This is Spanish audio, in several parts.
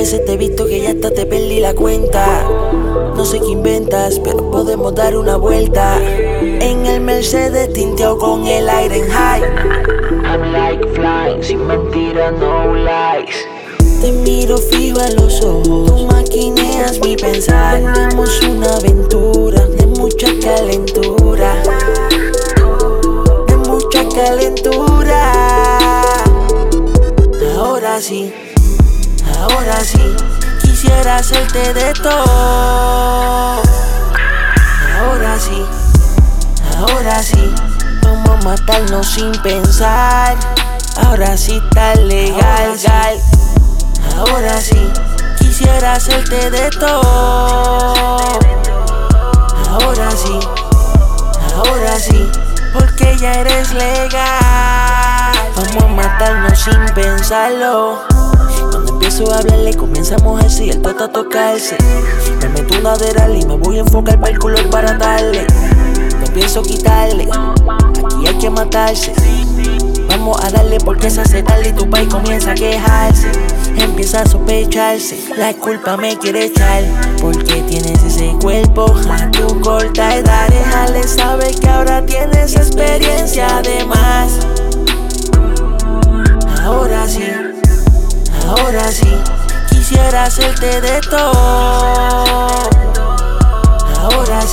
veces te he visto que ya hasta te perdí la cuenta. No sé qué inventas, pero podemos dar una vuelta. En el Mercedes tinteado con el aire en high. I'm like flying, sin mentira, no lies. Te miro fijo a los ojos, tú maquineas mi pensar. Tenemos una aventura de mucha calentura, de mucha calentura. Ahora sí, quisiera hacerte de todo. Ahora sí, vamos a matarnos sin pensar. Ahora sí está legal. Ahora sí, quisiera hacerte de todo. Ahora sí, porque ya eres legal. Vamos a matarnos sin pensarlo. Cuando empiezo a hablarle comienza a mojarse y el toto a tocarse. Me meto una deral y me voy a enfocar para el color para darle. No pienso quitarle, aquí hay que matarse. Vamos a darle porque se hace tarde y tu país comienza a quejarse. Empieza a sospecharse, la culpa me quiere echar. Porque tienes ese cuerpo a tu corta edad. Déjale saber que ahora tienes experiencia de más. Ahora sí, quisiera hacerte de todo. Ahora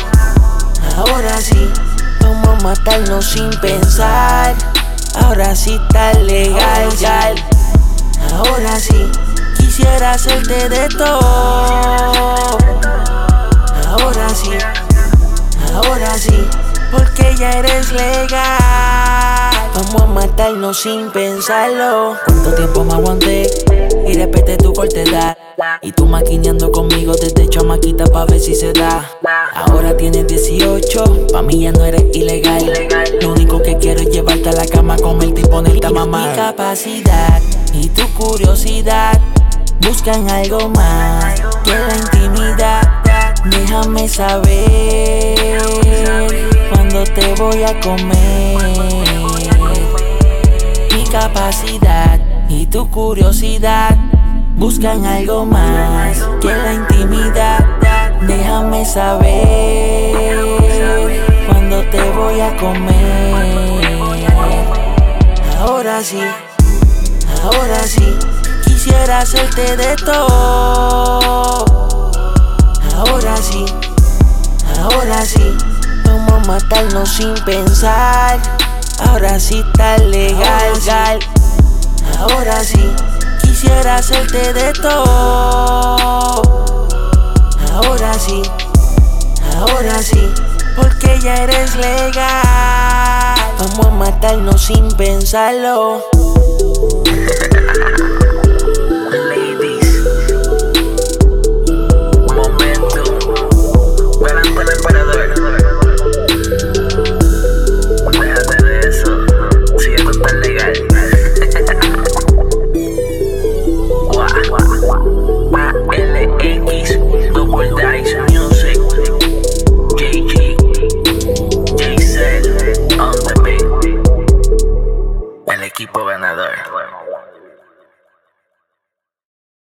sí, vamos a matarnos sin pensar. Ahora sí está legal. Ahora sí, quisiera hacerte de todo. Ahora sí, porque ya eres legal. Vamos a matarnos sin pensarlo. ¿Cuánto tiempo me aguanté? Y respeté tu corta edad. Y tú maquineando conmigo desde chamaquita pa' ver si se da. Ahora tienes 18, pa' mí ya no eres ilegal. Lo único que quiero es llevarte a la cama, comerte y ponerte a mamar. Mi capacidad y tu curiosidad buscan algo más que la intimidad. Déjame saber cuando te voy a comer. Mi capacidad y tu curiosidad buscan algo más que la intimidad. Déjame saber cuando te voy a comer. Ahora sí, quisiera hacerte de todo. Ahora sí, vamos a matarnos sin pensar. Ahora sí está legal. Ahora sí, quisiera hacerte de todo. Ahora sí, porque ya eres legal. Vamos a matarnos sin pensarlo. Ladies, momento, delante del emperador. Déjate de eso, si esto está legal. Guau.